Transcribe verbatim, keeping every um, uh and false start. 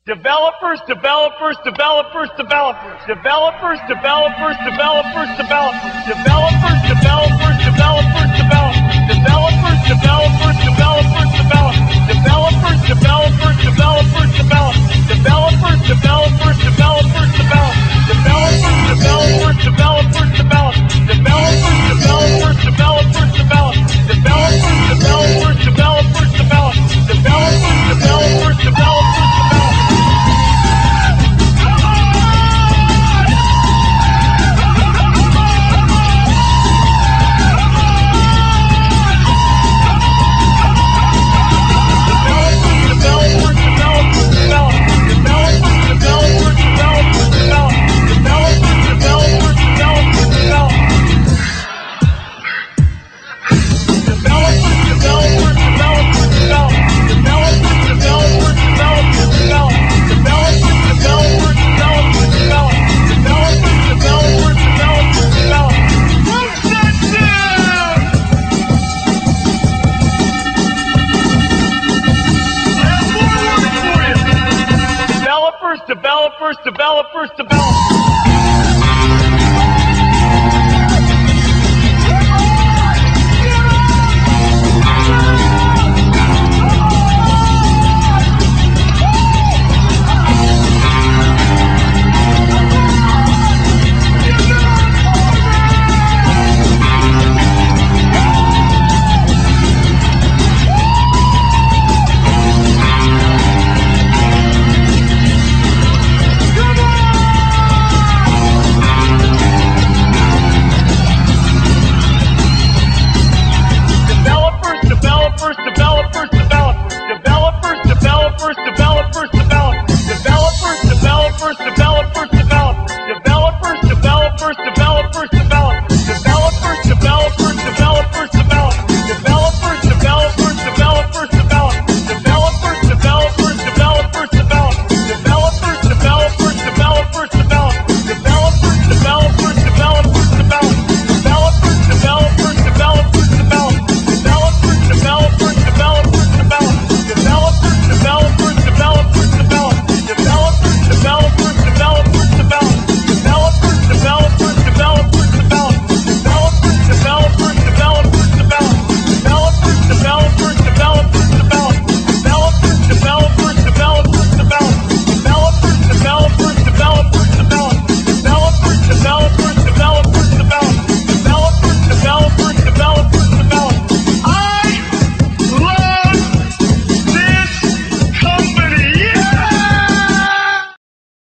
Developers, developers, developers, developers. Developers, developers, developers, developers. Developers, developers, developers, developers. Developers, developers, developers, developers. Developers, developers, developers, developers. Developers, developers, developers, developers. Developers, developers, developers, developers. Developers, developers, developers, developers. Developers, developers, developers, developers. Developers, developers, developers, developers. Developers, developers, developers, developers.